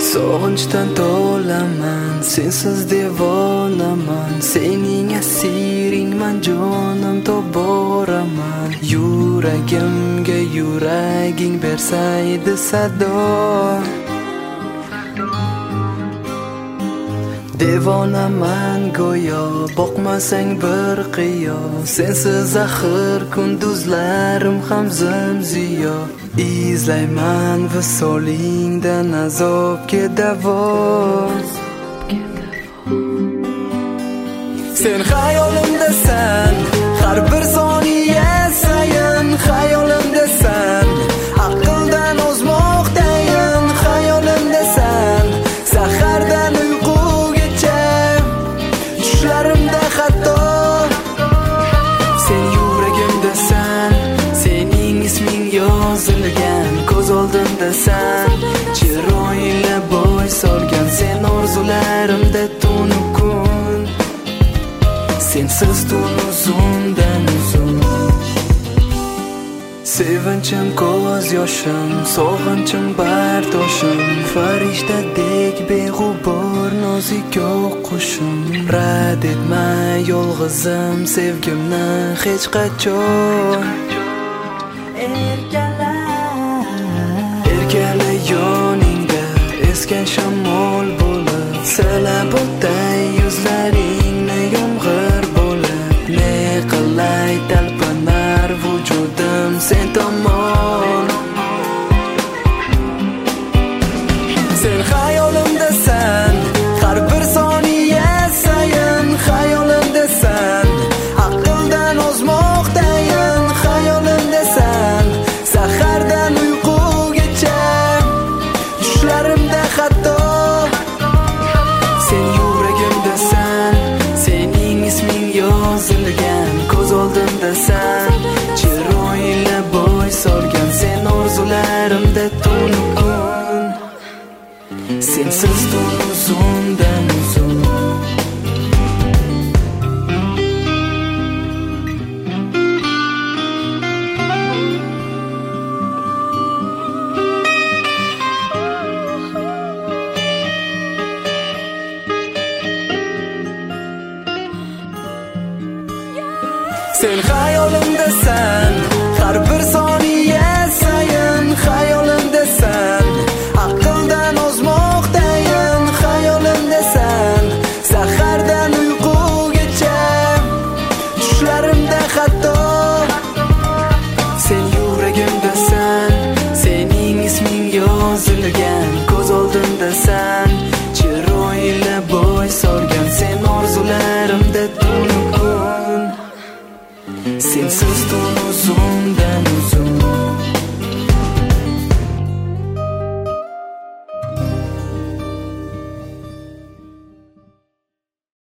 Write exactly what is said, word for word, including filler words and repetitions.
Sog'inchdan to'laman, sensiz devonaman. Sening asiringman, jonim toboraman. Yuragimga yuraging bersaydi sado. Devonaman go'yo, boqmasang bir qiyo. Sensiz axir kunduzlarim ham zimziyo. Izlayman visolingdan azobga davo. Sen xayolimdasan, har bir soniya sayin xayolimdasan. Aqldan ozmoqdayin xayolimdasan. Sahardan uyqugacha tushlarimda hatto. Sen yuragimdasan, sening isming yozilgan ko'z oldimdasan. Chiroyingla bo'y solgan sen orzularimda tunib kun. Sensiz tun uzundan uzun. Sevinchim ko'z yoshim, sog'inchim bardoshim. Farishtadek beg'ubor nozik o'qushim. Rad etma yolg'izim sevgimni hech qachon. Erkala Erkala yoningda esgan shamol bo'lib. Silab o'tay yuzlaringni yomg'ir bo'lib. Ne qilay talpinar vujudim sen tomon. Sen xayolimdasan, har bir soniya sayin xayolimdasan. Aqldan ozmoqdayin xayolimdasan. Sahardan uyqugacha tushlarimda hatto. Sen yuragimdasan, sening isming yozilgan ko'z oldimdasan. Chiroyingla bo'y solgan sen orzularimda tunib kun. Sensiz tun uzundan uzun. Sen xayolimdasan,